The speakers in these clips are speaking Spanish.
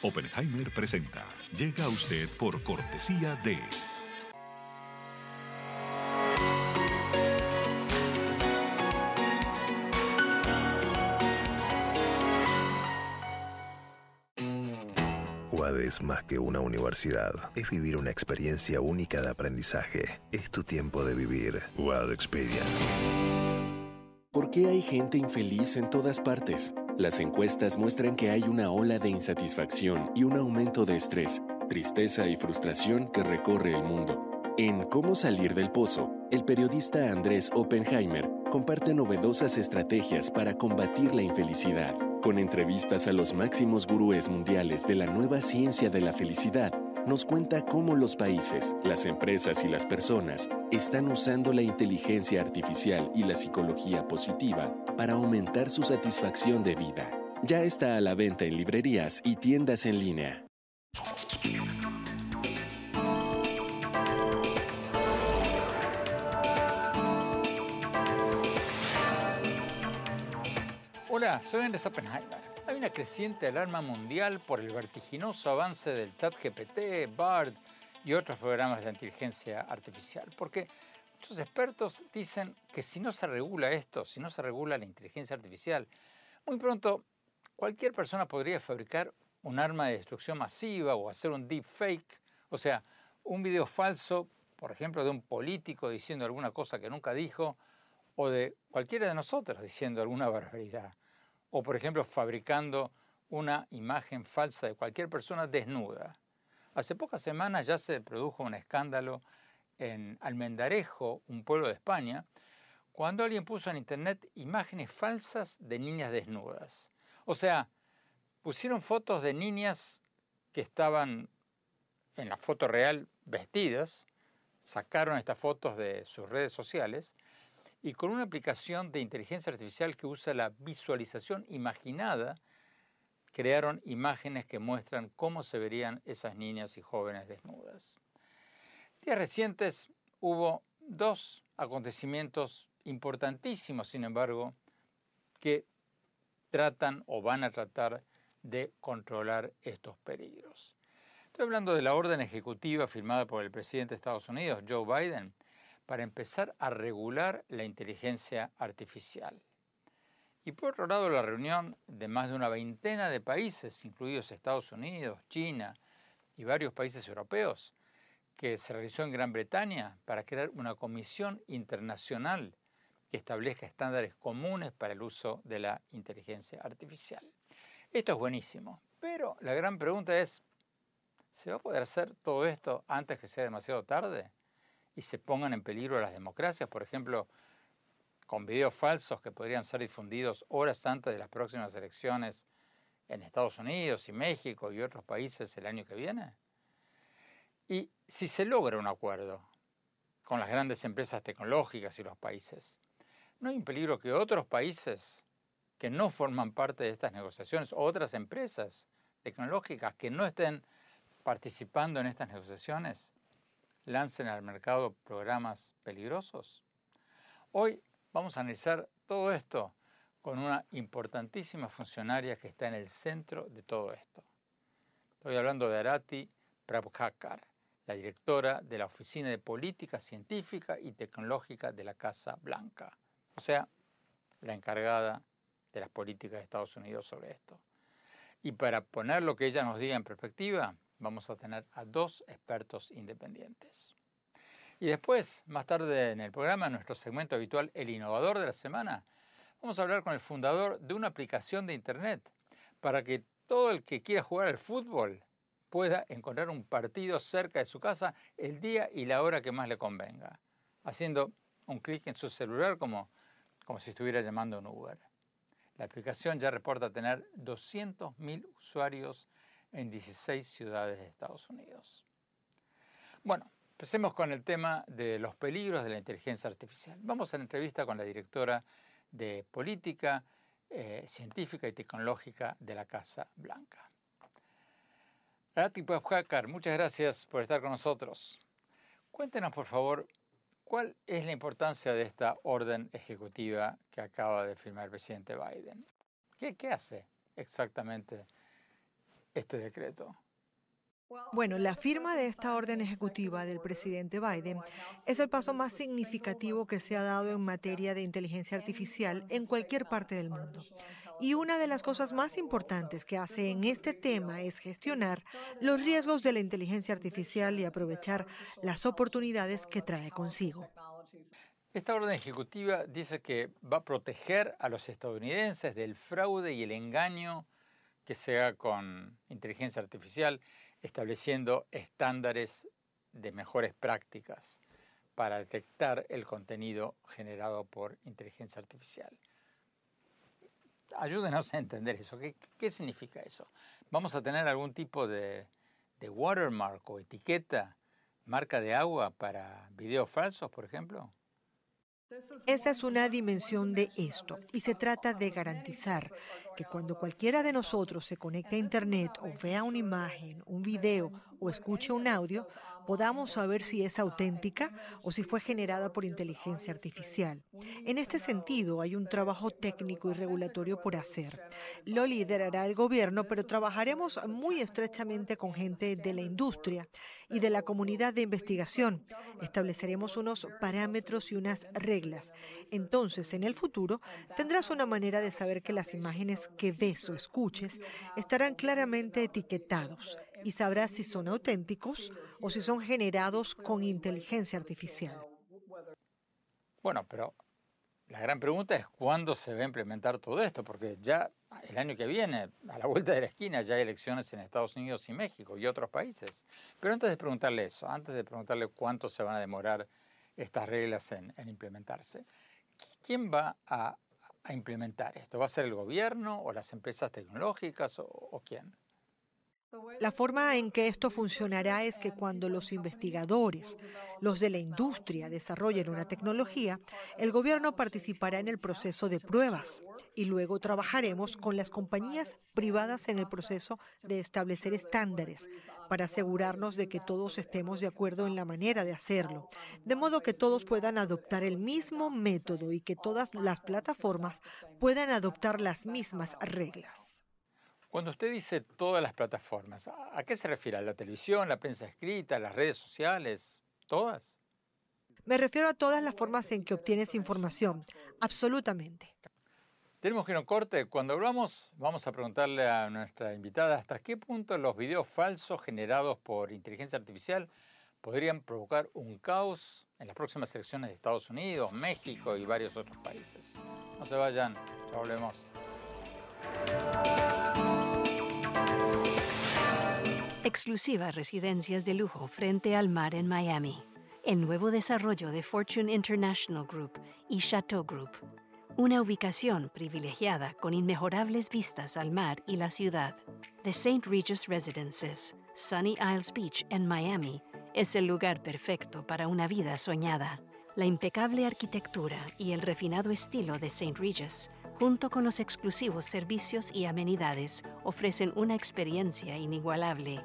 Oppenheimer presenta. Llega a usted por cortesía de... UAD es más que una universidad. Es vivir una experiencia única de aprendizaje. Es tu tiempo de vivir. UAD Experience. ¿Por qué hay gente infeliz en todas partes? Las encuestas muestran que hay una ola de insatisfacción y un aumento de estrés, tristeza y frustración que recorre el mundo. En Cómo salir del pozo, el periodista Andrés Oppenheimer comparte novedosas estrategias para combatir la infelicidad. Con entrevistas a los máximos gurúes mundiales de la nueva ciencia de la felicidad, nos cuenta cómo los países, las empresas y las personas están usando la inteligencia artificial y la psicología positiva para aumentar su satisfacción de vida. Ya está a la venta en librerías y tiendas en línea. Hola, soy Andrés Oppenheimer. Hay una creciente alarma mundial por el vertiginoso avance del ChatGPT, Bard y otros programas de inteligencia artificial, porque muchos expertos dicen que si no se regula esto, si no se regula la inteligencia artificial, muy pronto cualquier persona podría fabricar un arma de destrucción masiva o hacer un deepfake, o sea, un video falso, por ejemplo, de un político diciendo alguna cosa que nunca dijo, o de cualquiera de nosotros diciendo alguna barbaridad. O, por ejemplo, fabricando una imagen falsa de cualquier persona desnuda. Hace pocas semanas ya se produjo un escándalo en Almendarejo, un pueblo de España, cuando alguien puso en internet imágenes falsas de niñas desnudas. O sea, pusieron fotos de niñas que estaban en la foto real vestidas, sacaron estas fotos de sus redes sociales, y con una aplicación de inteligencia artificial que usa la visualización imaginada, crearon imágenes que muestran cómo se verían esas niñas y jóvenes desnudas. Días recientes hubo dos acontecimientos importantísimos, sin embargo, que tratan o van a tratar de controlar estos peligros. Estoy hablando de la orden ejecutiva firmada por el presidente de Estados Unidos, Joe Biden, para empezar a regular la inteligencia artificial. Y por otro lado, la reunión de más de una veintena de países, incluidos Estados Unidos, China y varios países europeos, que se realizó en Gran Bretaña para crear una comisión internacional que establezca estándares comunes para el uso de la inteligencia artificial. Esto es buenísimo, pero la gran pregunta es, ¿se va a poder hacer todo esto antes que sea demasiado tarde y se pongan en peligro las democracias, por ejemplo, con videos falsos que podrían ser difundidos horas antes de las próximas elecciones en Estados Unidos y México y otros países el año que viene? Y si se logra un acuerdo con las grandes empresas tecnológicas y los países, ¿no hay un peligro que otros países que no forman parte de estas negociaciones o otras empresas tecnológicas que no estén participando en estas negociaciones lancen al mercado programas peligrosos? Hoy vamos a analizar todo esto con una importantísima funcionaria que está en el centro de todo esto. Estoy hablando de Arati Prabhakar, la directora de la Oficina de Política Científica y Tecnológica de la Casa Blanca, o sea, la encargada de las políticas de Estados Unidos sobre esto. Y para poner lo que ella nos diga en perspectiva, vamos a tener a dos expertos independientes. Y después, más tarde en el programa, en nuestro segmento habitual, El Innovador de la Semana, vamos a hablar con el fundador de una aplicación de Internet para que todo el que quiera jugar al fútbol pueda encontrar un partido cerca de su casa el día y la hora que más le convenga, haciendo un clic en su celular como si estuviera llamando a un Uber. La aplicación ya reporta tener 200.000 usuarios en 16 ciudades de Estados Unidos. Bueno, empecemos con el tema de los peligros de la inteligencia artificial. Vamos a la entrevista con la directora de Política Científica y Tecnológica de la Casa Blanca. Arati Prabhakar, muchas gracias por estar con nosotros. Cuéntenos, por favor, ¿cuál es la importancia de esta orden ejecutiva que acaba de firmar el presidente Biden? ¿Qué hace exactamente este decreto? Bueno, la firma de esta orden ejecutiva del presidente Biden es el paso más significativo que se ha dado en materia de inteligencia artificial en cualquier parte del mundo. Y una de las cosas más importantes que hace en este tema es gestionar los riesgos de la inteligencia artificial y aprovechar las oportunidades que trae consigo. Esta orden ejecutiva dice que va a proteger a los estadounidenses del fraude y el engaño que se haga con inteligencia artificial, estableciendo estándares de mejores prácticas para detectar el contenido generado por inteligencia artificial. Ayúdenos a entender eso. ¿Qué significa eso? ¿Vamos a tener algún tipo de watermark o etiqueta, marca de agua para videos falsos, por ejemplo? Esa es una dimensión de esto y se trata de garantizar que cuando cualquiera de nosotros se conecte a Internet o vea una imagen, un video o escuche un audio, podamos saber si es auténtica o si fue generada por inteligencia artificial. En este sentido, hay un trabajo técnico y regulatorio por hacer. Lo liderará el gobierno, pero trabajaremos muy estrechamente con gente de la industria y de la comunidad de investigación. Estableceremos unos parámetros y unas reglas. Entonces, en el futuro, tendrás una manera de saber que las imágenes que ves o escuches estarán claramente etiquetados y sabrás si son auténticos o si son generados con inteligencia artificial. Bueno, pero la gran pregunta es cuándo se va a implementar todo esto, porque ya el año que viene, a la vuelta de la esquina, ya hay elecciones en Estados Unidos y México y otros países. Pero antes de preguntarle eso, antes de preguntarle cuánto se van a demorar estas reglas en implementarse, ¿quién va a implementar esto? ¿Va a ser el gobierno o las empresas tecnológicas o quién? La forma en que esto funcionará es que cuando los investigadores, los de la industria, desarrollen una tecnología, el gobierno participará en el proceso de pruebas y luego trabajaremos con las compañías privadas en el proceso de establecer estándares para asegurarnos de que todos estemos de acuerdo en la manera de hacerlo, de modo que todos puedan adoptar el mismo método y que todas las plataformas puedan adoptar las mismas reglas. Cuando usted dice todas las plataformas, ¿a qué se refiere? ¿A la televisión, la prensa escrita, las redes sociales? ¿Todas? Me refiero a todas las formas en que obtienes información, absolutamente. Tenemos que ir a un corte. Cuando hablamos, vamos a preguntarle a nuestra invitada hasta qué punto los videos falsos generados por inteligencia artificial podrían provocar un caos en las próximas elecciones de Estados Unidos, México y varios otros países. No se vayan, ya volvemos. Exclusiva residencias de lujo frente al mar en Miami. El nuevo desarrollo de Fortune International Group y Chateau Group. Una ubicación privilegiada con inmejorables vistas al mar y la ciudad. The St. Regis Residences, Sunny Isles Beach en Miami, es el lugar perfecto para una vida soñada. La impecable arquitectura y el refinado estilo de St. Regis, junto con los exclusivos servicios y amenidades, ofrecen una experiencia inigualable.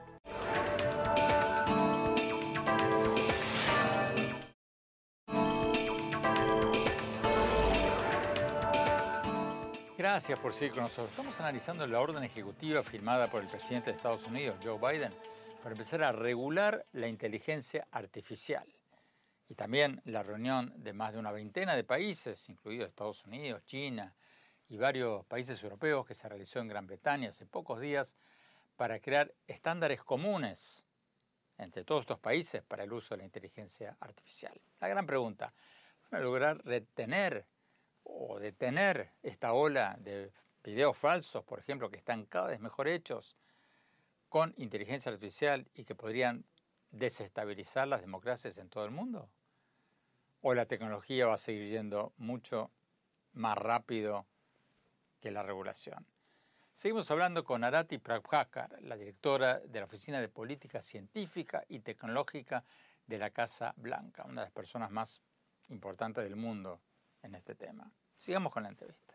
Gracias por seguir con nosotros. Estamos analizando la orden ejecutiva firmada por el presidente de Estados Unidos, Joe Biden, para empezar a regular la inteligencia artificial. Y también la reunión de más de una veintena de países, incluidos Estados Unidos, China y varios países europeos, que se realizó en Gran Bretaña hace pocos días, para crear estándares comunes entre todos estos países para el uso de la inteligencia artificial. La gran pregunta, ¿van a lograr retener o detener esta ola de videos falsos, por ejemplo, que están cada vez mejor hechos con inteligencia artificial y que podrían desestabilizar las democracias en todo el mundo? ¿O la tecnología va a seguir yendo mucho más rápido que la regulación? Seguimos hablando con Arati Prabhakar, la directora de la Oficina de Política Científica y Tecnológica de la Casa Blanca, una de las personas más importantes del mundo en este tema. Sigamos con la entrevista.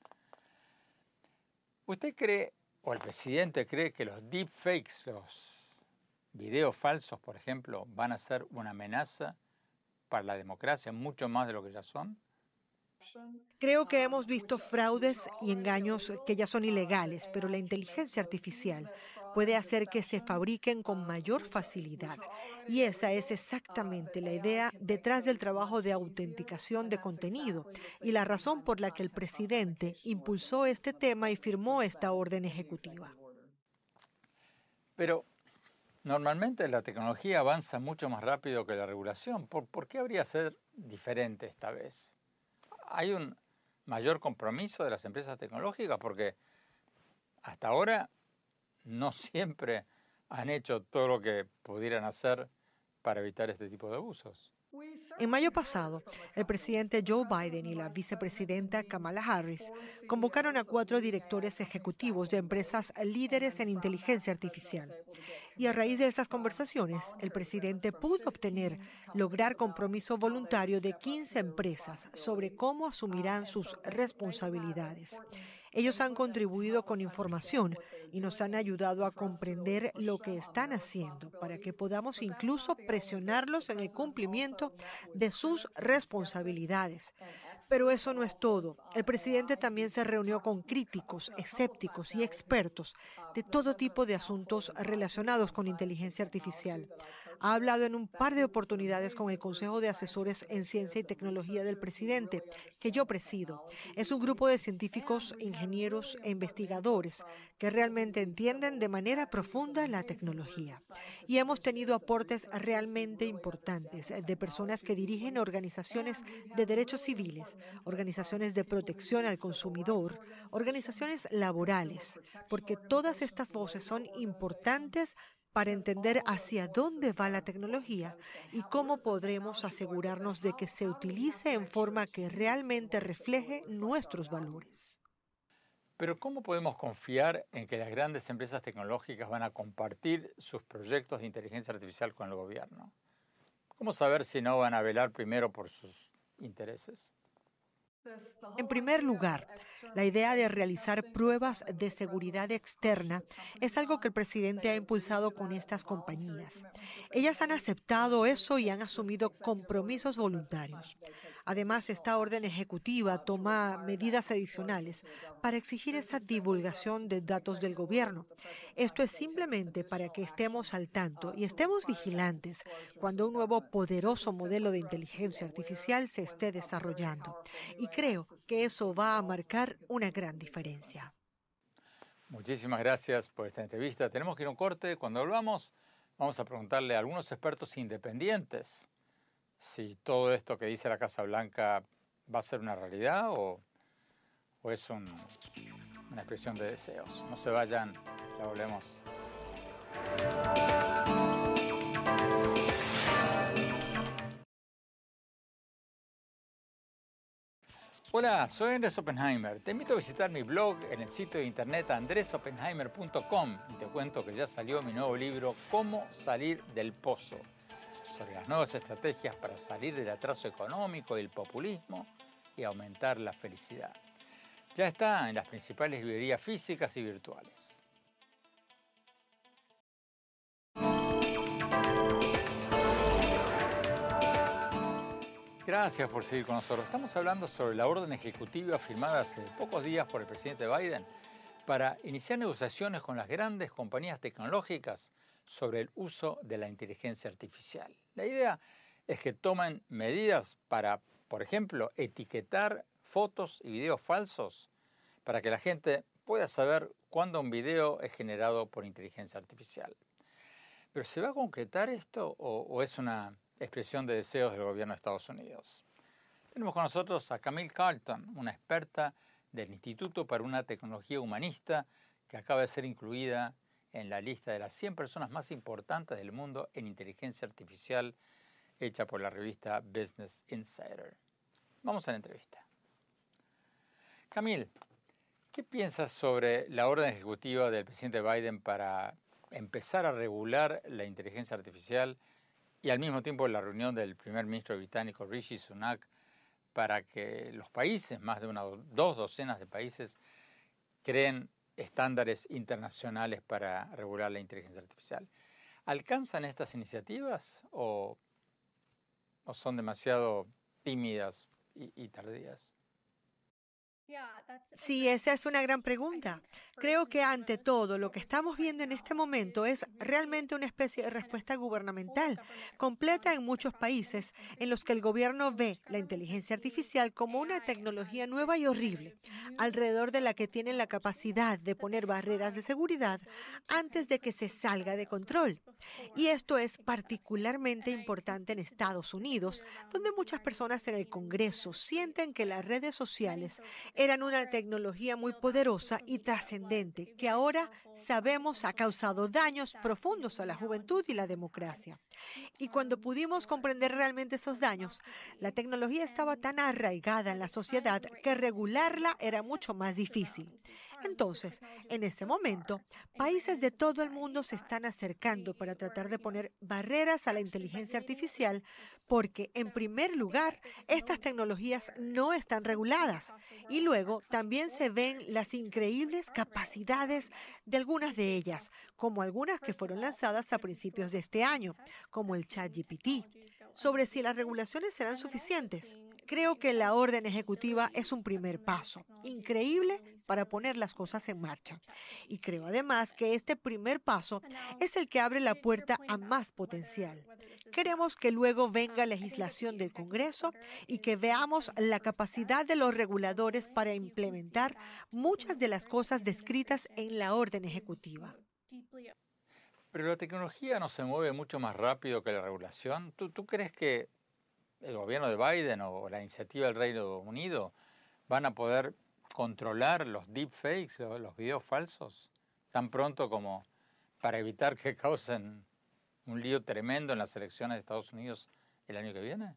¿Usted cree, o el presidente cree, que los deepfakes, los videos falsos, por ejemplo, van a ser una amenaza para la democracia mucho más de lo que ya son? Creo que hemos visto fraudes y engaños que ya son ilegales, pero la inteligencia artificial puede hacer que se fabriquen con mayor facilidad. Y esa es exactamente la idea detrás del trabajo de autenticación de contenido y la razón por la que el presidente impulsó este tema y firmó esta orden ejecutiva. Pero normalmente la tecnología avanza mucho más rápido que la regulación. ¿Por qué habría de ser diferente esta vez? ¿Hay un mayor compromiso de las empresas tecnológicas? Porque hasta ahora no siempre han hecho todo lo que pudieran hacer para evitar este tipo de abusos. En mayo pasado, el presidente Joe Biden y la vicepresidenta Kamala Harris convocaron a 4 directores ejecutivos de empresas líderes en inteligencia artificial. Y a raíz de esas conversaciones, el presidente pudo lograr compromiso voluntario de 15 empresas sobre cómo asumirán sus responsabilidades. Ellos han contribuido con información y nos han ayudado a comprender lo que están haciendo para que podamos incluso presionarlos en el cumplimiento de sus responsabilidades. Pero eso no es todo. El presidente también se reunió con críticos, escépticos y expertos de todo tipo de asuntos relacionados con inteligencia artificial. Ha hablado en un par de oportunidades con el Consejo de Asesores en Ciencia y Tecnología del presidente, que yo presido. Es un grupo de científicos, ingenieros e investigadores que realmente entienden de manera profunda la tecnología. Y hemos tenido aportes realmente importantes de personas que dirigen organizaciones de derechos civiles, organizaciones de protección al consumidor, organizaciones laborales, porque todas estas voces son importantes para entender hacia dónde va la tecnología y cómo podremos asegurarnos de que se utilice en forma que realmente refleje nuestros valores. Pero ¿cómo podemos confiar en que las grandes empresas tecnológicas van a compartir sus proyectos de inteligencia artificial con el gobierno? ¿Cómo saber si no van a velar primero por sus intereses? En primer lugar, la idea de realizar pruebas de seguridad externa es algo que el presidente ha impulsado con estas compañías. Ellas han aceptado eso y han asumido compromisos voluntarios. Además, esta orden ejecutiva toma medidas adicionales para exigir esa divulgación de datos del gobierno. Esto es simplemente para que estemos al tanto y estemos vigilantes cuando un nuevo poderoso modelo de inteligencia artificial se esté desarrollando. Y creo que eso va a marcar una gran diferencia. Muchísimas gracias por esta entrevista. Tenemos que ir a un corte. Cuando volvamos, vamos a preguntarle a algunos expertos independientes si todo esto que dice la Casa Blanca va a ser una realidad o es una expresión de deseos. No se vayan, ya volvemos. Hola, soy Andrés Oppenheimer. Te invito a visitar mi blog en el sitio de internet andresoppenheimer.com y te cuento que ya salió mi nuevo libro Cómo salir del pozo, sobre las nuevas estrategias para salir del atraso económico y el populismo y aumentar la felicidad. Ya está en las principales librerías físicas y virtuales. Gracias por seguir con nosotros. Estamos hablando sobre la orden ejecutiva firmada hace pocos días por el presidente Biden para iniciar negociaciones con las grandes compañías tecnológicas sobre el uso de la inteligencia artificial. La idea es que tomen medidas para, por ejemplo, etiquetar fotos y videos falsos para que la gente pueda saber cuándo un video es generado por inteligencia artificial. ¿Pero se va a concretar esto o es una expresión de deseos del gobierno de Estados Unidos? Tenemos con nosotros a Camille Carlton, una experta del Instituto para una Tecnología Humanista que acaba de ser incluida en la lista de las 100 personas más importantes del mundo en inteligencia artificial hecha por la revista Business Insider. Vamos a la entrevista. Camille, ¿qué piensas sobre la orden ejecutiva del presidente Biden para empezar a regular la inteligencia artificial y al mismo tiempo la reunión del primer ministro británico Rishi Sunak para que los países, más de 2 docenas de países, creen estándares internacionales para regular la inteligencia artificial? ¿Alcanzan estas iniciativas o son demasiado tímidas y tardías? Sí, esa es una gran pregunta. Creo que ante todo lo que estamos viendo en este momento es realmente una especie de respuesta gubernamental completa en muchos países en los que el gobierno ve la inteligencia artificial como una tecnología nueva y horrible, alrededor de la que tienen la capacidad de poner barreras de seguridad antes de que se salga de control. Y esto es particularmente importante en Estados Unidos, donde muchas personas en el Congreso sienten que las redes sociales eran una tecnología muy poderosa y trascendente que ahora sabemos ha causado daños profundos a la juventud y la democracia. Y cuando pudimos comprender realmente esos daños, la tecnología estaba tan arraigada en la sociedad que regularla era mucho más difícil. Entonces, en ese momento, países de todo el mundo se están acercando para tratar de poner barreras a la inteligencia artificial porque, en primer lugar, estas tecnologías no están reguladas y luego también se ven las increíbles capacidades de algunas de ellas, como algunas que fueron lanzadas a principios de este año, como el ChatGPT. Sobre si las regulaciones serán suficientes, creo que la orden ejecutiva es un primer paso increíble para poner las cosas en marcha. Y creo además que este primer paso es el que abre la puerta a más potencial. Queremos que luego venga legislación del Congreso y que veamos la capacidad de los reguladores para implementar muchas de las cosas descritas en la orden ejecutiva. Pero la tecnología no se mueve mucho más rápido que la regulación. ¿Tú crees que el gobierno de Biden o la iniciativa del Reino Unido van a poder controlar los deepfakes, los videos falsos, tan pronto como para evitar que causen un lío tremendo en las elecciones de Estados Unidos el año que viene?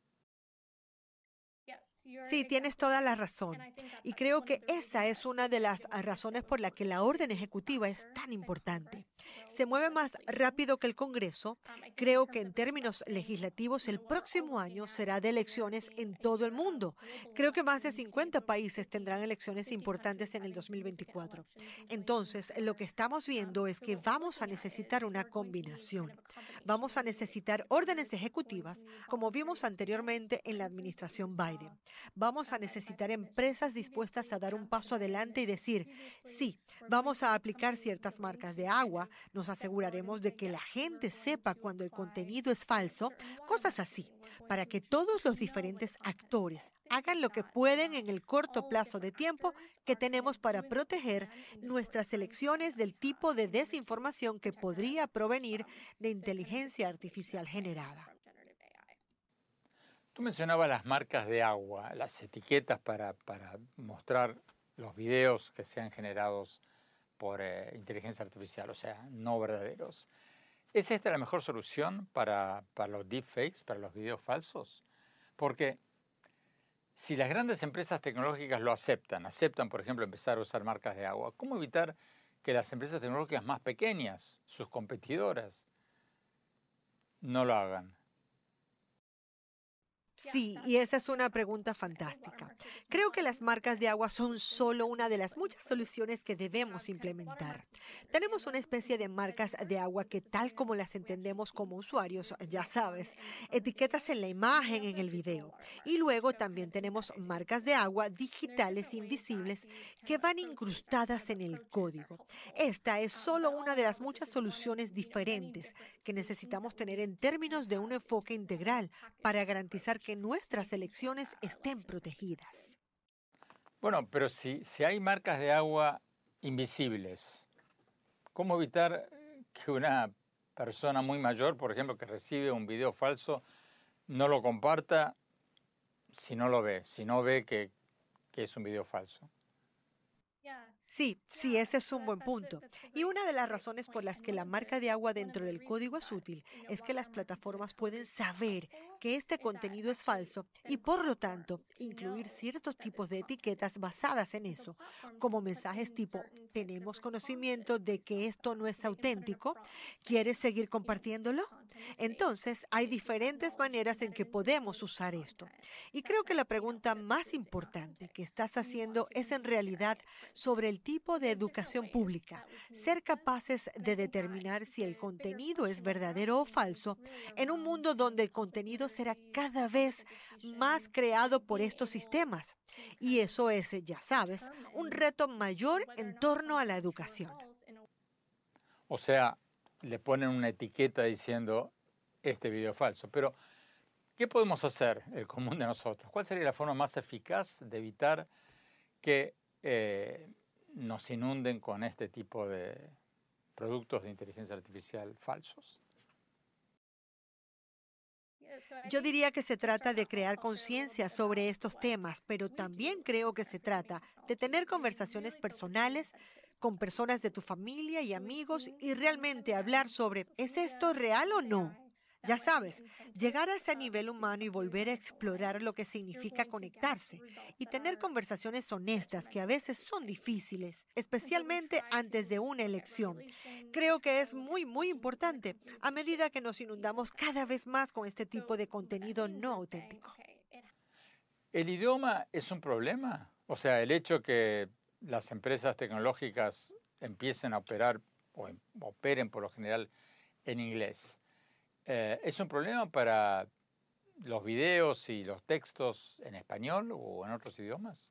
Sí, tienes toda la razón. Y creo que esa es una de las razones por la que la orden ejecutiva es tan importante. Se mueve más rápido que el Congreso. Creo que en términos legislativos el próximo año será de elecciones en todo el mundo. Creo que más de 50 países tendrán elecciones importantes en el 2024. Entonces, lo que estamos viendo es que vamos a necesitar una combinación. Vamos a necesitar órdenes ejecutivas, como vimos anteriormente en la administración Biden. Vamos a necesitar empresas dispuestas a dar un paso adelante y decir, sí, vamos a aplicar ciertas marcas de agua, nos aseguraremos de que la gente sepa cuando el contenido es falso, cosas así, para que todos los diferentes actores hagan lo que pueden en el corto plazo de tiempo que tenemos para proteger nuestras elecciones del tipo de desinformación que podría provenir de inteligencia artificial generada. Tú mencionabas las marcas de agua, las etiquetas para mostrar los videos que sean generados por inteligencia artificial, o sea, no verdaderos. ¿Es esta la mejor solución para los deepfakes, para los videos falsos? Porque si las grandes empresas tecnológicas lo aceptan, por ejemplo, empezar a usar marcas de agua, ¿cómo evitar que las empresas tecnológicas más pequeñas, sus competidoras, no lo hagan? Sí, y esa es una pregunta fantástica. Creo que las marcas de agua son solo una de las muchas soluciones que debemos implementar. Tenemos una especie de marcas de agua que, tal como las entendemos como usuarios, ya sabes, etiquetas en la imagen, en el video. Y luego también tenemos marcas de agua digitales invisibles que van incrustadas en el código. Esta es solo una de las muchas soluciones diferentes que necesitamos tener en términos de un enfoque integral para garantizar que nuestras elecciones estén protegidas. Bueno, pero si hay marcas de agua invisibles, ¿cómo evitar que una persona muy mayor, por ejemplo, que recibe un video falso, no lo comparta si no lo ve, si no ve que es un video falso? Sí, ese es un buen punto. Y una de las razones por las que la marca de agua dentro del código es útil es que las plataformas pueden saber que este contenido es falso y, por lo tanto, incluir ciertos tipos de etiquetas basadas en eso, como mensajes tipo, tenemos conocimiento de que esto no es auténtico, ¿quieres seguir compartiéndolo? Entonces, hay diferentes maneras en que podemos usar esto. Y creo que la pregunta más importante que estás haciendo es en realidad sobre el tipo de educación pública, ser capaces de determinar si el contenido es verdadero o falso en un mundo donde el contenido será cada vez más creado por estos sistemas. Y eso es, ya sabes, un reto mayor en torno a la educación. O sea, le ponen una etiqueta diciendo este video es falso. Pero, ¿qué podemos hacer el común de nosotros? ¿Cuál sería la forma más eficaz de evitar que nos inunden con este tipo de productos de inteligencia artificial falsos? Yo diría que se trata de crear conciencia sobre estos temas, pero también creo que se trata de tener conversaciones personales con personas de tu familia y amigos y realmente hablar sobre, ¿es esto real o no? Ya sabes, llegar a ese nivel humano y volver a explorar lo que significa conectarse y tener conversaciones honestas que a veces son difíciles, especialmente antes de una elección. Creo que es muy importante a medida que nos inundamos cada vez más con este tipo de contenido no auténtico. ¿El idioma es un problema? O sea, el hecho que las empresas tecnológicas empiecen a operar o operen por lo general en inglés, ¿es un problema para los videos y los textos en español o en otros idiomas?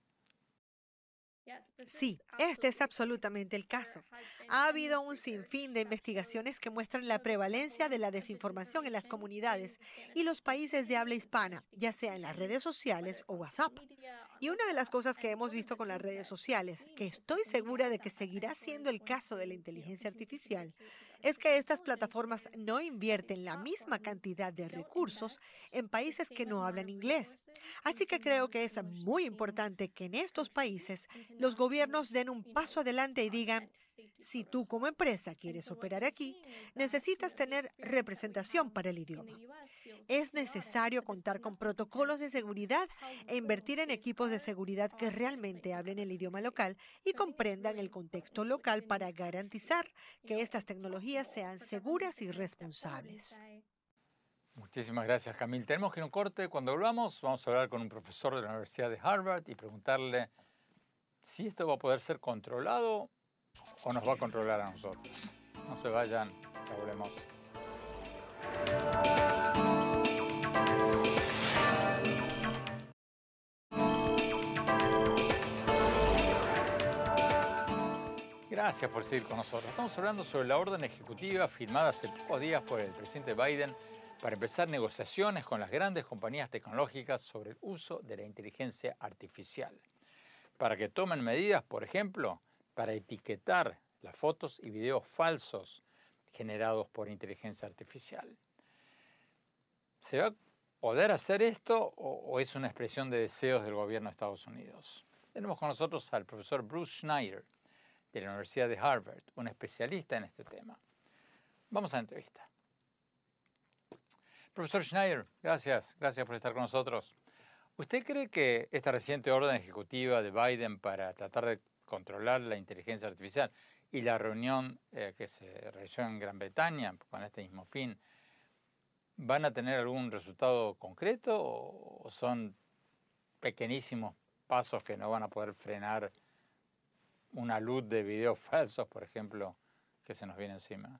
Sí, este es absolutamente el caso. Ha habido un sinfín de investigaciones que muestran la prevalencia de la desinformación en las comunidades y los países de habla hispana, ya sea en las redes sociales o WhatsApp. Y una de las cosas que hemos visto con las redes sociales, que estoy segura de que seguirá siendo el caso de la inteligencia artificial, es que estas plataformas no invierten la misma cantidad de recursos en países que no hablan inglés. Así que creo que es muy importante que en estos países los gobiernos den un paso adelante y digan, si tú como empresa quieres operar aquí, necesitas tener representación para el idioma. Es necesario contar con protocolos de seguridad e invertir en equipos de seguridad que realmente hablen el idioma local y comprendan el contexto local para garantizar que estas tecnologías sean seguras y responsables. Muchísimas gracias, Camille. Tenemos que ir a un corte. Cuando volvamos, vamos a hablar con un profesor de la Universidad de Harvard y preguntarle si esto va a poder ser controlado o nos va a controlar a nosotros. No se vayan, ya volvemos. Gracias por seguir con nosotros. Estamos hablando sobre la orden ejecutiva firmada hace pocos días por el presidente Biden para empezar negociaciones con las grandes compañías tecnológicas sobre el uso de la inteligencia artificial, para que tomen medidas, por ejemplo, para etiquetar las fotos y videos falsos generados por inteligencia artificial. ¿Se va a poder hacer esto o es una expresión de deseos del gobierno de Estados Unidos? Tenemos con nosotros al profesor Bruce Schneier de la Universidad de Harvard, un especialista en este tema. Vamos a la entrevista. Profesor Schneier, gracias por estar con nosotros. ¿Usted cree que esta reciente orden ejecutiva de Biden para tratar de controlar la inteligencia artificial y la reunión que se realizó en Gran Bretaña con este mismo fin, van a tener algún resultado concreto o son pequeñísimos pasos que no van a poder frenar una luz de videos falsos, por ejemplo, que se nos viene encima?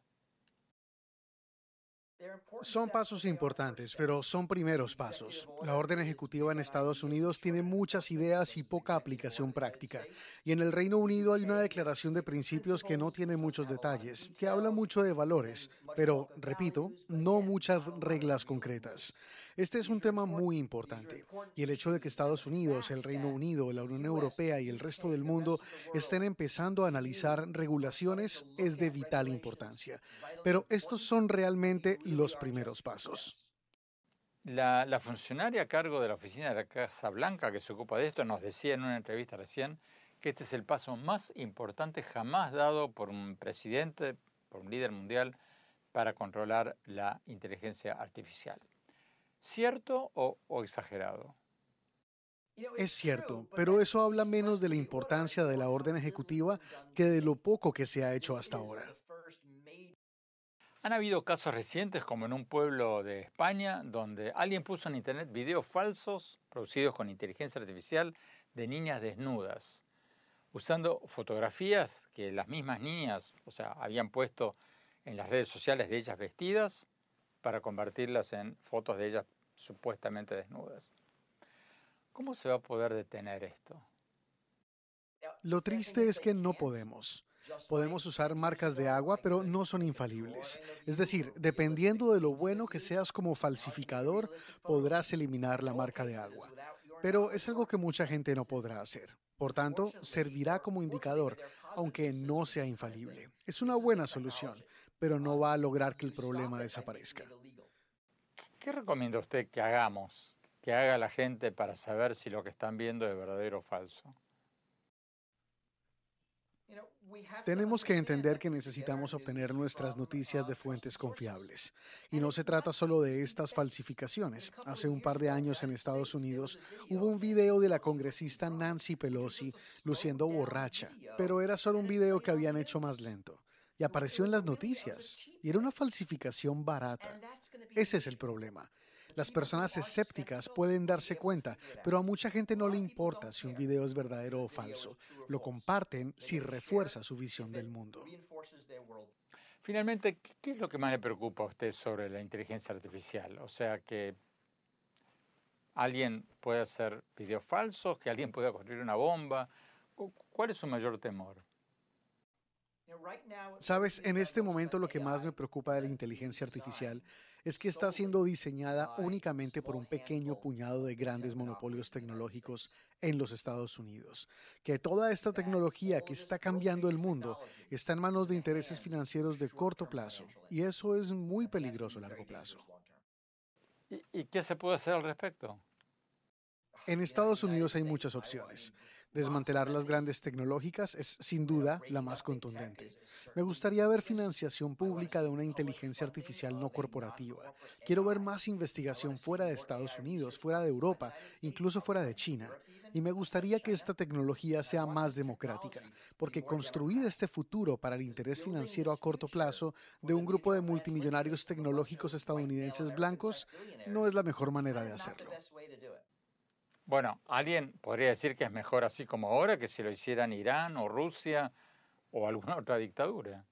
Son pasos importantes, pero son primeros pasos. La orden ejecutiva en Estados Unidos tiene muchas ideas y poca aplicación práctica. Y en el Reino Unido hay una declaración de principios que no tiene muchos detalles, que habla mucho de valores, pero, repito, no muchas reglas concretas. Este es un tema muy importante. Y el hecho de que Estados Unidos, el Reino Unido, la Unión Europea y el resto del mundo estén empezando a analizar regulaciones es de vital importancia. Pero estos son realmente los primeros pasos. La funcionaria a cargo de la oficina de la Casa Blanca que se ocupa de esto nos decía en una entrevista recién que este es el paso más importante jamás dado por un presidente, por un líder mundial, para controlar la inteligencia artificial. ¿Cierto o exagerado? Es cierto, pero eso habla menos de la importancia de la orden ejecutiva que de lo poco que se ha hecho hasta ahora. Han habido casos recientes, como en un pueblo de España, donde alguien puso en internet videos falsos producidos con inteligencia artificial de niñas desnudas. usando fotografías que las mismas niñas, o sea, habían puesto en las redes sociales de ellas vestidas para convertirlas en fotos de ellas supuestamente desnudas. ¿Cómo se va a poder detener esto? Lo triste es que no podemos. Podemos usar marcas de agua, pero no son infalibles. Es decir, dependiendo de lo bueno que seas como falsificador, podrás eliminar la marca de agua. Pero es algo que mucha gente no podrá hacer. Por tanto, servirá como indicador, aunque no sea infalible. Es una buena solución, pero no va a lograr que el problema desaparezca. ¿Qué recomienda usted que hagamos, que haga la gente para saber si lo que están viendo es verdadero o falso? Tenemos que entender que necesitamos obtener nuestras noticias de fuentes confiables. Y no se trata solo de estas falsificaciones. Hace un par de años en Estados Unidos hubo un video de la congresista Nancy Pelosi luciendo borracha, pero era solo un video que habían hecho más lento. Y apareció en las noticias. Y era una falsificación barata. Ese es el problema. Las personas escépticas pueden darse cuenta, pero a mucha gente no le importa si un video es verdadero o falso. Lo comparten si refuerza su visión del mundo. Finalmente, ¿qué es lo que más le preocupa a usted sobre la inteligencia artificial? O sea, que alguien puede hacer videos falsos, que alguien pueda construir una bomba. ¿Cuál es su mayor temor? Sabes, en este momento lo que más me preocupa de la inteligencia artificial es que está siendo diseñada únicamente por un pequeño puñado de grandes monopolios tecnológicos en los Estados Unidos. Que toda esta tecnología que está cambiando el mundo está en manos de intereses financieros de corto plazo, y eso es muy peligroso a largo plazo. ¿Y qué se puede hacer al respecto? En Estados Unidos hay muchas opciones. Desmantelar las grandes tecnológicas es sin duda la más contundente. Me gustaría ver financiación pública de una inteligencia artificial no corporativa. Quiero ver más investigación fuera de Estados Unidos, fuera de Europa, incluso fuera de China. Y me gustaría que esta tecnología sea más democrática, porque construir este futuro para el interés financiero a corto plazo de un grupo de multimillonarios tecnológicos estadounidenses blancos no es la mejor manera de hacerlo. Bueno, alguien podría decir que es mejor así como ahora que si lo hicieran Irán o Rusia o alguna otra dictadura.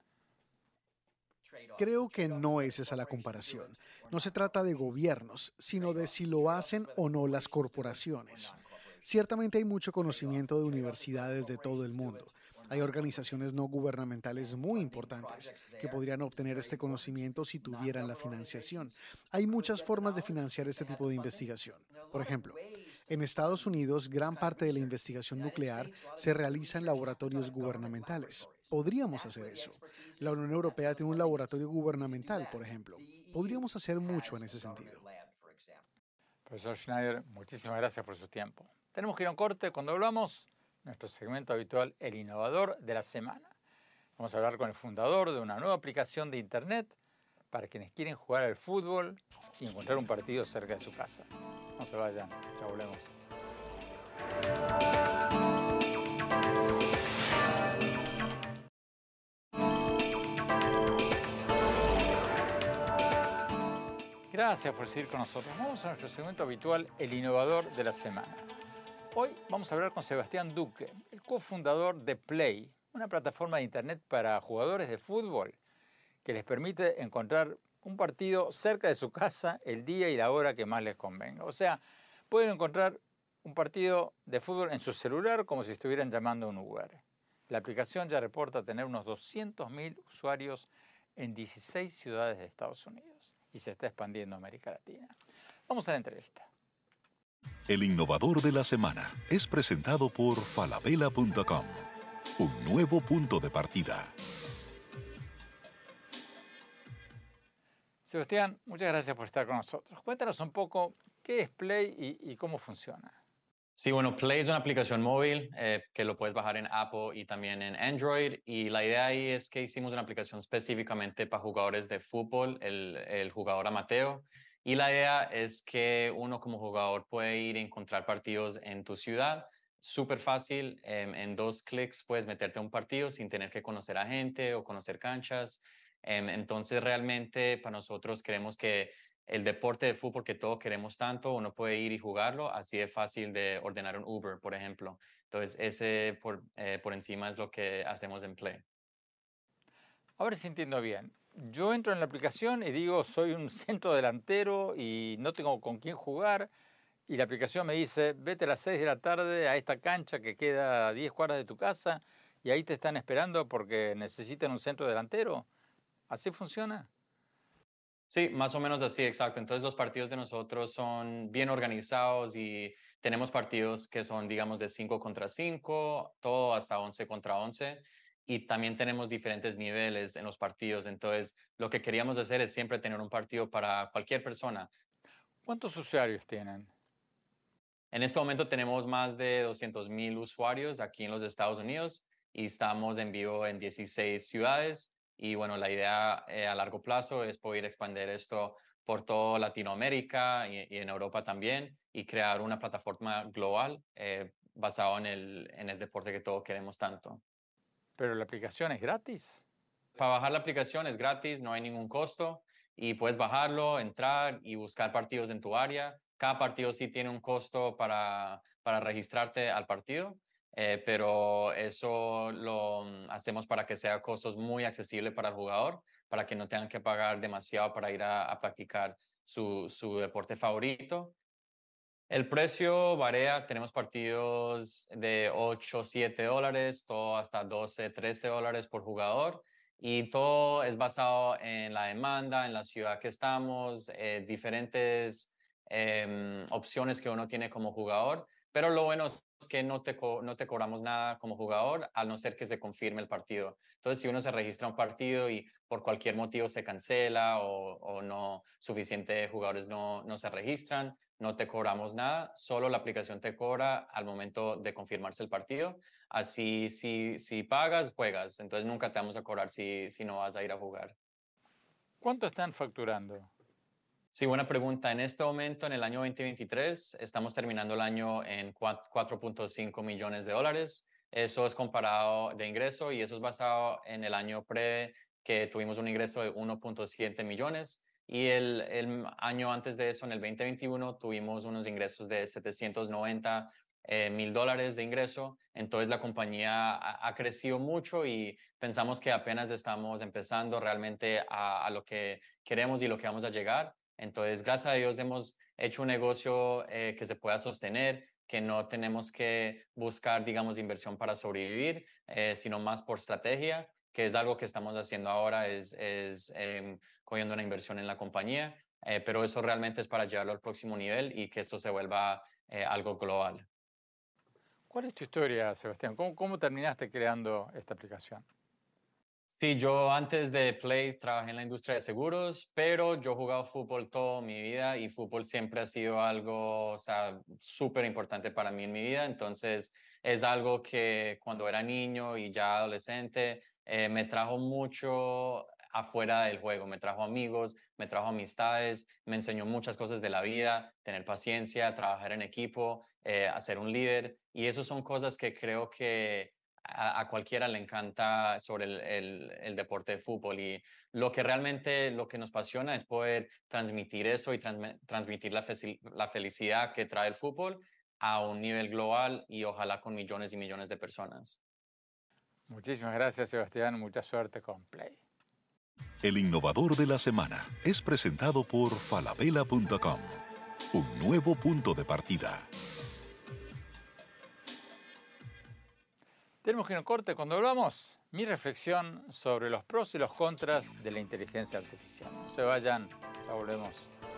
Creo que no es esa la comparación. No se trata de gobiernos, sino de si lo hacen o no las corporaciones. Ciertamente hay mucho conocimiento de universidades de todo el mundo. Hay organizaciones no gubernamentales muy importantes que podrían obtener este conocimiento si tuvieran la financiación. Hay muchas formas de financiar este tipo de investigación. Por ejemplo, en Estados Unidos, gran parte de la investigación nuclear se realiza en laboratorios gubernamentales. Podríamos hacer eso. La Unión Europea tiene un laboratorio gubernamental, por ejemplo. Podríamos hacer mucho en ese sentido. Profesor Schneider, muchísimas gracias por su tiempo. Tenemos que ir a un corte. Cuando hablamos, nuestro segmento habitual, El Innovador de la Semana. Vamos a hablar con el fundador de una nueva aplicación de Internet para quienes quieren jugar al fútbol y encontrar un partido cerca de su casa. No se vayan, ya volvemos. Gracias por seguir con nosotros. Vamos a nuestro segmento habitual, El Innovador de la Semana. Hoy vamos a hablar con Sebastián Duque, el cofundador de Play, una plataforma de Internet para jugadores de fútbol que les permite encontrar un partido cerca de su casa el día y la hora que más les convenga. O sea, pueden encontrar un partido de fútbol en su celular como si estuvieran llamando a un Uber. La aplicación ya reporta tener unos 200.000 usuarios en 16 ciudades de Estados Unidos y se está expandiendo a América Latina. Vamos a la entrevista. El Innovador de la Semana es presentado por falabella.com. Un nuevo punto de partida. Sebastián, muchas gracias por estar con nosotros. Cuéntanos un poco qué es Play y cómo funciona. Sí, bueno, Play es una aplicación móvil que lo puedes bajar en Apple y también en Android. Y la idea ahí es que hicimos una aplicación específicamente para jugadores de fútbol, el jugador amateur. Y la idea es que uno como jugador puede ir a encontrar partidos en tu ciudad. Súper fácil, en 2 clics puedes meterte a un partido sin tener que conocer a gente o conocer canchas. Entonces realmente para nosotros creemos que el deporte de fútbol que todos queremos tanto, uno puede ir y jugarlo, así es fácil de ordenar un Uber, por ejemplo. Entonces, ese por encima es lo que hacemos en Play. Ahora sí entiendo bien. Yo entro en la aplicación y digo, soy un centro delantero y no tengo con quién jugar. Y la aplicación me dice, vete a las 6 de la tarde a esta cancha que queda a 10 cuadras de tu casa y ahí te están esperando porque necesitan un centro delantero. ¿Así funciona? Sí, más o menos así, exacto. Entonces los partidos de nosotros son bien organizados y tenemos partidos que son, digamos, de 5 contra 5, todo hasta 11 contra 11. Y también tenemos diferentes niveles en los partidos. Entonces, lo que queríamos hacer es siempre tener un partido para cualquier persona. ¿Cuántos usuarios tienen? En este momento tenemos más de 200,000 usuarios aquí en los Estados Unidos y estamos en vivo en 16 ciudades. Y bueno, la idea a largo plazo es poder expandir esto por toda Latinoamérica y en Europa también y crear una plataforma global basada en el deporte que todos queremos tanto. ¿Pero la aplicación es gratis? Para bajar la aplicación es gratis, no hay ningún costo y puedes bajarlo, entrar y buscar partidos en tu área. Cada partido sí tiene un costo para registrarte al partido, pero eso lo hacemos para que sea costos muy accesibles para el jugador, para que no tengan que pagar demasiado para ir a practicar su deporte favorito. El precio varía, tenemos partidos de 8, 7 dólares, todo hasta 12, 13 dólares por jugador y todo es basado en la demanda, en la ciudad que estamos, diferentes opciones que uno tiene como jugador, pero lo bueno es que no te cobramos nada como jugador, al no ser que se confirme el partido. Entonces, si uno se registra un partido y por cualquier motivo se cancela o no suficientes jugadores no se registran, no te cobramos nada, solo la aplicación te cobra al momento de confirmarse el partido. Así, si pagas, juegas. Entonces nunca te vamos a cobrar si no vas a ir a jugar. ¿Cuánto están facturando? Sí, buena pregunta. En este momento, en el año 2023, estamos terminando el año en 4.5 millones de dólares. Eso es comparado de ingreso y eso es basado en el año pre que tuvimos un ingreso de 1.7 millones. Y el año antes de eso, en el 2021, tuvimos unos ingresos de 790,000 dólares de ingreso. Entonces la compañía ha crecido mucho y pensamos que apenas estamos empezando realmente a lo que queremos y lo que vamos a llegar. Entonces, gracias a Dios hemos hecho un negocio que se pueda sostener, que no tenemos que buscar, digamos, inversión para sobrevivir, sino más por estrategia, que es algo que estamos haciendo ahora, es cogiendo una inversión en la compañía, pero eso realmente es para llevarlo al próximo nivel y que esto se vuelva algo global. ¿Cuál es tu historia, Sebastián? ¿Cómo terminaste creando esta aplicación? Sí, yo antes de Play trabajé en la industria de seguros, pero yo he jugado fútbol toda mi vida y fútbol siempre ha sido algo, o sea, súper importante para mí en mi vida. Entonces, es algo que cuando era niño y ya adolescente, me trajo mucho afuera del juego. Me trajo amigos, me trajo amistades, me enseñó muchas cosas de la vida, tener paciencia, trabajar en equipo, ser un líder. Y eso son cosas que creo que a cualquiera le encanta sobre el deporte de fútbol y lo que realmente lo que nos apasiona es poder transmitir eso y transmitir la felicidad que trae el fútbol a un nivel global y ojalá con millones y millones de personas. Muchísimas gracias, Sebastián. Mucha suerte con Play. El innovador de la semana es presentado por falabella.com. Un nuevo punto de partida. Tenemos que ir a un corte. Cuando volvamos, mi reflexión sobre los pros y los contras de la inteligencia artificial. No se vayan, ya volvemos.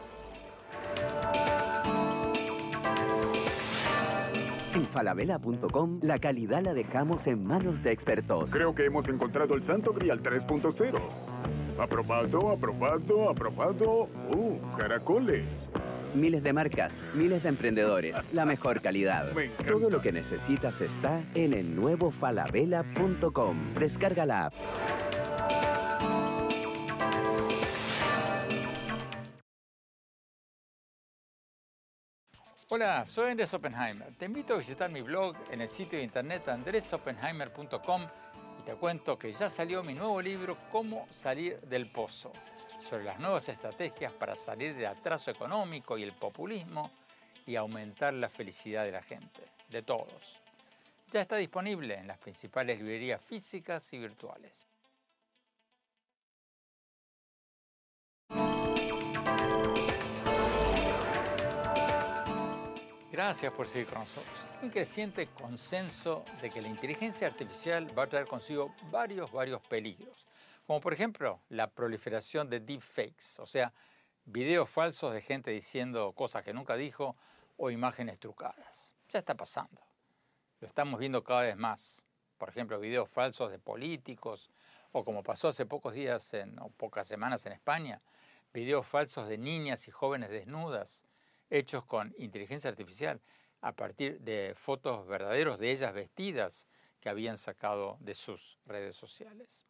En falabella.com la calidad la dejamos en manos de expertos. Creo que hemos encontrado el Santo Grial 3.0. Aprobado, aprobado, aprobado. Caracoles. Miles de marcas, miles de emprendedores, la mejor calidad. Me encanta. Todo lo que necesitas está en el nuevo falabella.com. Descarga la app. Hola, soy Andrés Oppenheimer. Te invito a visitar mi blog en el sitio de internet andresoppenheimer.com y te cuento que ya salió mi nuevo libro Cómo salir del pozo, sobre las nuevas estrategias para salir del atraso económico y el populismo y aumentar la felicidad de la gente, de todos. Ya está disponible en las principales librerías físicas y virtuales. Gracias por seguir con nosotros. Hay un creciente consenso de que la inteligencia artificial va a traer consigo varios peligros, como por ejemplo la proliferación de deepfakes, o sea, videos falsos de gente diciendo cosas que nunca dijo o imágenes trucadas. Ya está pasando. Lo estamos viendo cada vez más. Por ejemplo, videos falsos de políticos, o como pasó hace pocos días o pocas semanas en España, videos falsos de niñas y jóvenes desnudas, hechos con inteligencia artificial, a partir de fotos verdaderos de ellas vestidas que habían sacado de sus redes sociales.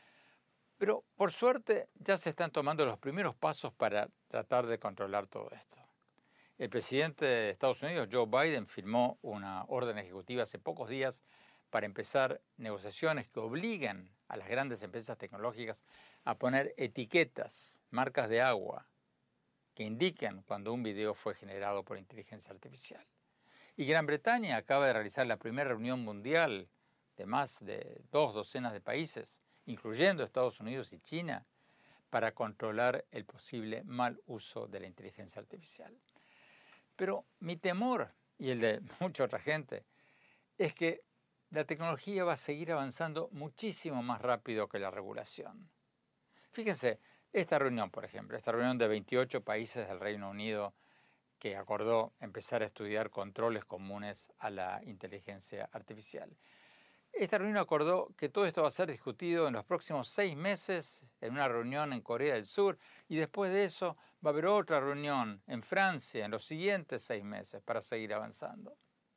Pero, por suerte, ya se están tomando los primeros pasos para tratar de controlar todo esto. El presidente de Estados Unidos, Joe Biden, firmó una orden ejecutiva hace pocos días para empezar negociaciones que obliguen a las grandes empresas tecnológicas a poner etiquetas, marcas de agua, que indiquen cuando un video fue generado por inteligencia artificial. Y Gran Bretaña acaba de realizar la primera reunión mundial de más de 2 docenas de países, incluyendo Estados Unidos y China, para controlar el posible mal uso de la inteligencia artificial. Pero mi temor, y el de mucha otra gente, es que la tecnología va a seguir avanzando muchísimo más rápido que la regulación. Fíjense, esta reunión, por ejemplo, esta reunión de 28 países del Reino Unido que acordó empezar a estudiar controles comunes a la inteligencia artificial. Esta reunión acordó que todo esto va a ser discutido en los próximos 6 meses en una reunión en Corea del Sur y después de eso va a haber otra reunión en Francia en los siguientes 6 meses para seguir avanzando.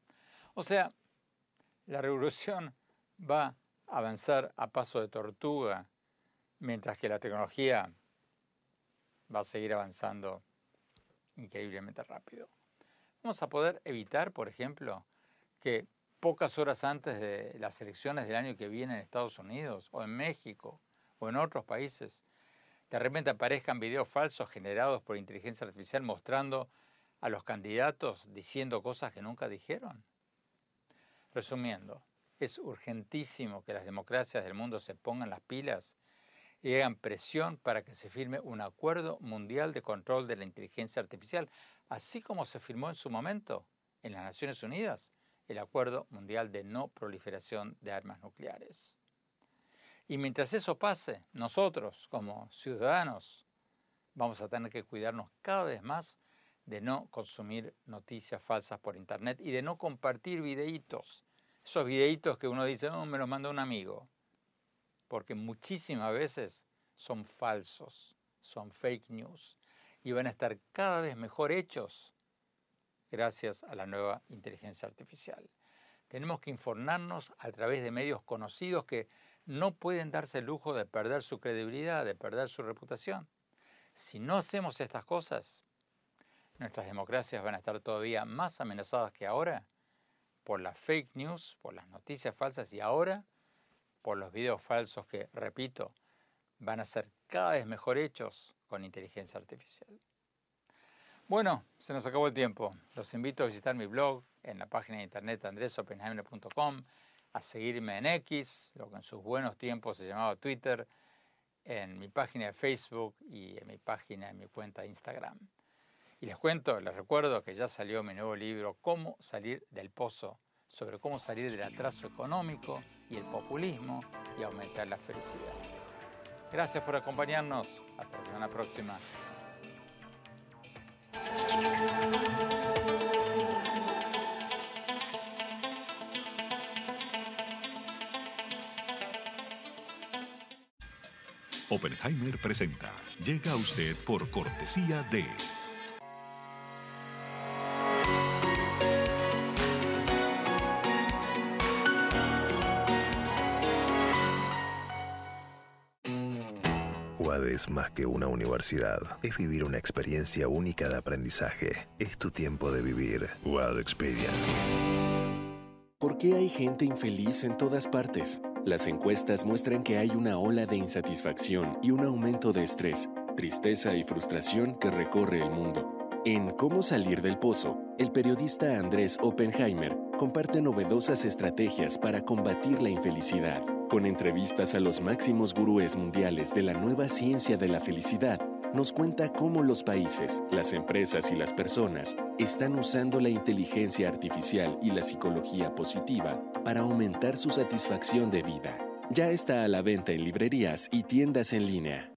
O sea, la revolución va a avanzar a paso de tortuga mientras que la tecnología va a seguir avanzando increíblemente rápido. Vamos a poder evitar, por ejemplo, que pocas horas antes de las elecciones del año que viene en Estados Unidos o en México o en otros países, de repente aparezcan videos falsos generados por inteligencia artificial mostrando a los candidatos diciendo cosas que nunca dijeron. Resumiendo, es urgentísimo que las democracias del mundo se pongan las pilas y hagan presión para que se firme un acuerdo mundial de control de la inteligencia artificial, así como se firmó en su momento en las Naciones Unidas el Acuerdo Mundial de No Proliferación de Armas Nucleares. Y mientras eso pase, nosotros, como ciudadanos, vamos a tener que cuidarnos cada vez más de no consumir noticias falsas por Internet y de no compartir videitos. Esos videitos que uno dice, me los mandó un amigo. Porque muchísimas veces son falsos, son fake news y van a estar cada vez mejor hechos gracias a la nueva inteligencia artificial. Tenemos que informarnos a través de medios conocidos que no pueden darse el lujo de perder su credibilidad, de perder su reputación. Si no hacemos estas cosas, nuestras democracias van a estar todavía más amenazadas que ahora por las fake news, por las noticias falsas y ahora por los videos falsos que, repito, van a ser cada vez mejor hechos con inteligencia artificial. Bueno, se nos acabó el tiempo. Los invito a visitar mi blog en la página de internet andresopenheimer.com, a seguirme en X, lo que en sus buenos tiempos se llamaba Twitter, en mi página de Facebook y en mi cuenta de Instagram. Y les recuerdo que ya salió mi nuevo libro, Cómo salir del pozo, sobre cómo salir del atraso económico y el populismo y aumentar la felicidad. Gracias por acompañarnos. Hasta la semana próxima. Oppenheimer presenta. Llega a usted por cortesía de... UAD es más que una universidad. Es vivir una experiencia única de aprendizaje. Es tu tiempo de vivir. UAD Experience. ¿Por qué hay gente infeliz en todas partes? Las encuestas muestran que hay una ola de insatisfacción y un aumento de estrés, tristeza y frustración que recorre el mundo. En Cómo salir del pozo, el periodista Andrés Oppenheimer comparte novedosas estrategias para combatir la infelicidad. Con entrevistas a los máximos gurúes mundiales de la nueva ciencia de la felicidad, nos cuenta cómo los países, las empresas y las personas están usando la inteligencia artificial y la psicología positiva para aumentar su satisfacción de vida. Ya está a la venta en librerías y tiendas en línea.